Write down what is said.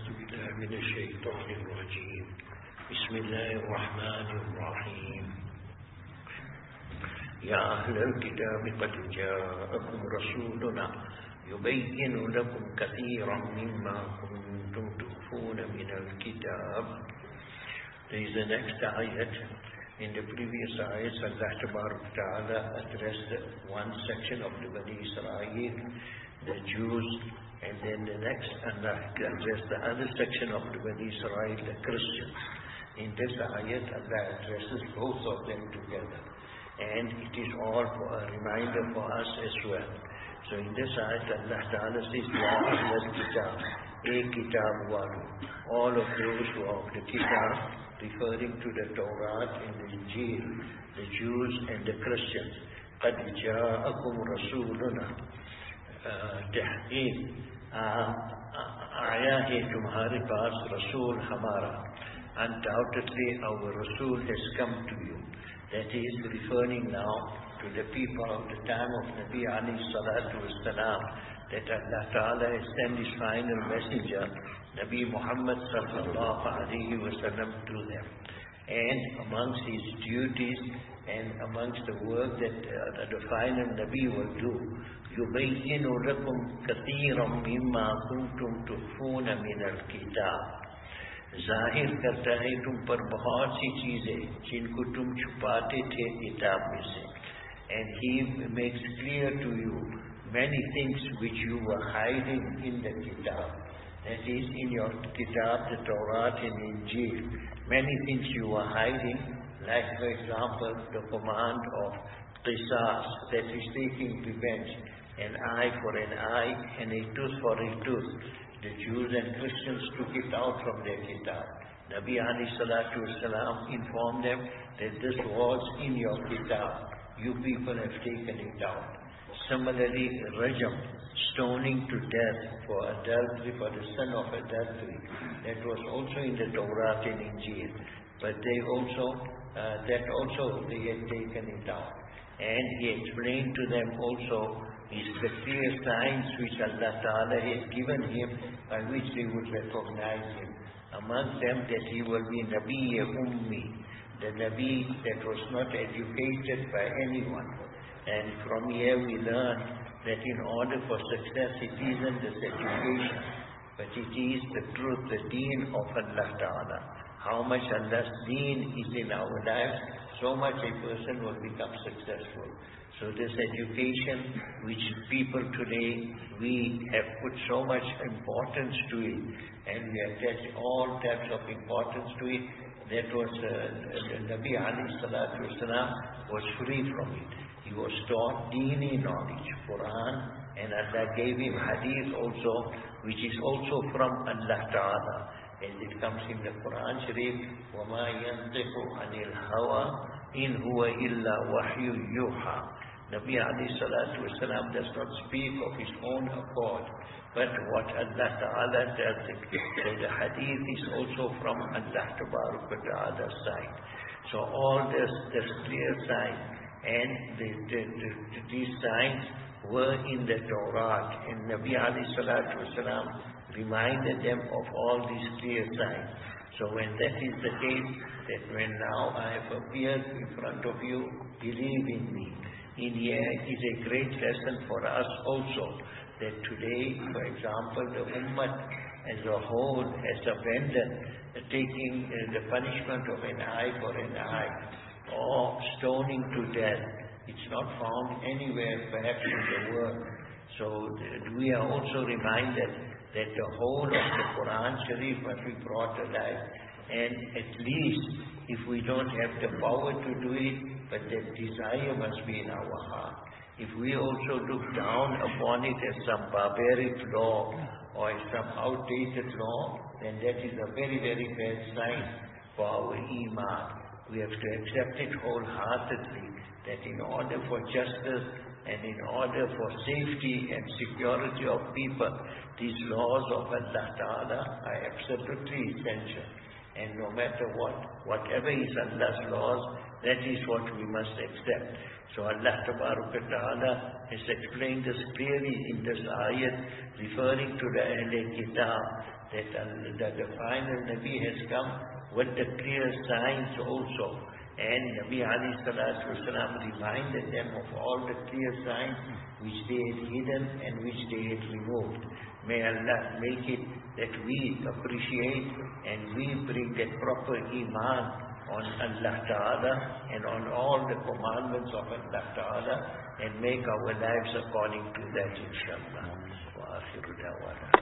بالله من الشيطان الرجيم بسم الله الرحمن الرحيم يا أهل الكتاب قد جاءكم رسولنا يبين لكم كثيرا مما كنتم تخفون من الكتاب. There is the next ayat. In the previous ayats, Allah Ta'ala addressed one section of the Bani Israel, the Jews, and then the next Allah addressed the other section of the Bani Israel, the Christians. In this ayat, Allah addresses both of them together. And it is all for a reminder for us as well. So in this ayat, Allah Ta'ala says, Ya Ahlal Kitab, Kitab Walu, all of those who are of the Kitab, referring to the Torah and the Injil, the Jews and the Christians. قَدْ جَاءَكُمْ رَسُولُنَا تحقیق آیا ہے تمہارے پاس رسول ہمارا. Undoubtedly our Rasul has come to you. That is referring now to the people of the time of Nabi alayhi salatu wasalam, that Allah Ta'ala has sent His final messenger, Nabi Muhammad sallallahu alayhi wasallam, to them. And amongst his duties and amongst the work that the final Nabi will do, يُبَيِّنُ لَكُمْ كَثِيرًا مِمَّا كُنْتُمْ تُخْفُونَ مِنَ الْكِتَابِ. ظاہر کرتا ہے تم پر بہت سی چیزیں جن کو تم چھپاتے تھے کتاب میں سے. And he makes clear to you many things which you were hiding in the kitab. That is, in your kitab, the Torah and Injil, many things you were hiding, like for example the command of qisas, that is taking revenge, an eye for an eye and a tooth for a tooth. The Jews and Christians took it out from their kitab. Nabi alayhi salatu wasalam informed them that this was in your kitab. You people have taken it out. Similarly, rajam, stoning to death for adultery, for the son of adultery, that was also in the Torah and Injil. But they had taken it out. And he explained to them also the clear signs which Allah Ta'ala had given him by which they would recognize him. Among them that he will be Nabi Ummi, the Nabi that was not educated by anyone. And from here we learn that in order for success it isn't this education, but it is the truth, the deen of Allah Ta'ala. How much Allah's deen is in our lives, so much a person will become successful. So this education which people today, we have put so much importance to it, and we attach all types of importance to it, that was Nabi alayhi salatu wasalam was free from it. He was taught Deeni knowledge, Quran, and Allah gave him Hadith also, which is also from Allah Ta'ala. As it comes in the Quran Sharif, وَمَا يَنْطِقُ عَنِ الْهَوَىٰ إِنْ هُوَ إِلَّا وَحْيٌ يُوحَىٰ. Nabi alayhi salatu wasalam does not speak of his own accord, but what Allah Ta'ala tells him. So the hadith is also from Allah Ta'ala's side. So all this clear sign, and these signs were in the Torah, and Nabi alayhi salatu wasalam reminded them of all these clear signs. So when that is the case, that when now I have appeared in front of you, believe in me. In here is a great lesson for us also, that today, for example, the Ummah as a whole has abandoned taking the punishment of an eye for an eye, or stoning to death. It's not found anywhere perhaps in the world. So we are also reminded that the whole of the Quran Sharif must be brought alive. And at least, if we don't have the power to do it, but the desire must be in our heart. If we also look down upon it as some barbaric law or as some outdated law, then that is a very, very bad sign for our Iman. We have to accept it wholeheartedly, that in order for justice and in order for safety and security of people, these laws of Allah Ta'ala are absolutely essential. And no matter whatever is Allah's laws, that is what we must accept. So Allah Ta'ala has explained this clearly in this ayat, referring to the Ahl Kitab, that the final Nabi has come with the clear signs also. And Nabi alayhi salatu wasalam reminded them of all the clear signs which they had hidden and which they had removed. May Allah make it that we appreciate and we bring that proper iman on Allah Ta'ala and on all the commandments of Allah Ta'ala and make our lives according to that, inshallah. Wa akhiru da'wana.